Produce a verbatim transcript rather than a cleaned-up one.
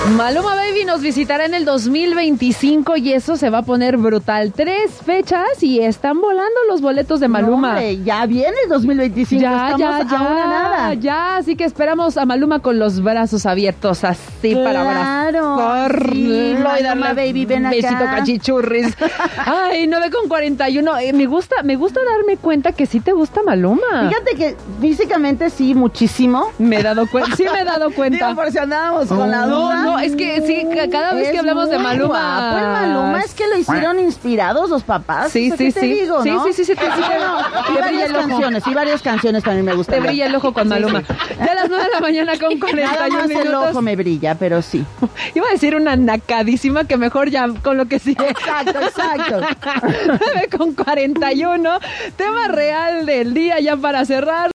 Maluma Baby nos visitará en el dos mil veinticinco y eso se va a poner brutal. Tres fechas y están volando los boletos de Maluma. No, hombre, ya viene el dos mil veinticinco, ya, estamos ya, ya, a una nada. Ya, así que esperamos a Maluma con los brazos abiertos, así claro, para abrazarlo sí, y darle Maluma Baby, ven acá. besito cachichurris. Ay, nueve con cuarenta y uno. Eh, me gusta, me gusta darme cuenta que sí te gusta Maluma. Fíjate que físicamente sí, muchísimo. Me he dado cuenta, sí me he dado cuenta. Digo, por si andábamos con oh, la duda. No, no, es que sí, cada vez es que hablamos de Maluma. Pues Maluma es que lo hicieron inspirados los papás. Sí, o sea, sí, ¿qué te sí. digo, sí, ¿no? sí, sí, sí, sí, sí, Y te brilla varias el ojo. canciones, y varias canciones también me gustan. Te brilla el ojo con Maluma. Sí, sí. Ya a las nueve de la mañana con cuarenta Nada y uno más minutos. el ojo me brilla, pero sí. Iba a decir una nacadísima que mejor ya con lo que sigue. Exacto, exacto. nueve con cuarenta y uno. Tema real del día ya para cerrar.